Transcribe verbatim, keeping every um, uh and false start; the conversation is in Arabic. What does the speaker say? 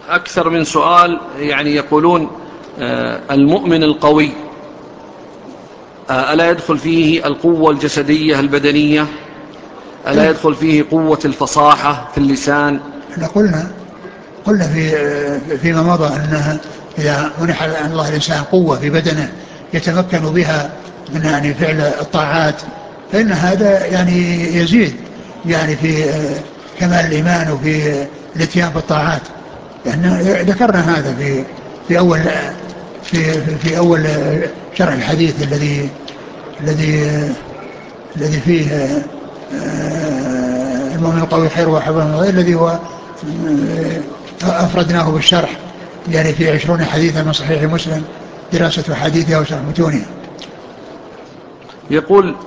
أكثر من سؤال. يعني يقولون المؤمن القوي ألا يدخل فيه القوة الجسدية البدنية؟ ألا يدخل فيه قوة الفصاحة في اللسان؟ احنا قلنا قلنا في فيما مضى أنها إذا منح الله الإنسان قوة في بدنه يتمكن بها من يعني فعل الطاعات فإن هذا يعني يزيد يعني في كمال الإيمان وفي الاتيان بالطاعات. يعني ذكرنا هذا في في أول في في أول شرح الحديث الذي الذي الذي فيه المؤمن القوي خير وحبه من غير الذي هو أفردناه بالشرح يعني في عشرون حديثا من صحيح مسلم دراسة حديثها وشرح متونها. يقول